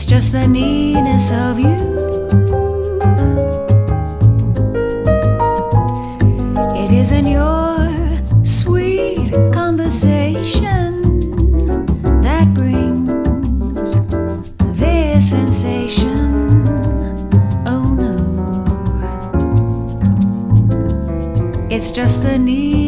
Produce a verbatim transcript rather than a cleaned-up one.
It's just the nearness of you. It isn't your sweet conversation that brings this sensation. Oh no, it's just the need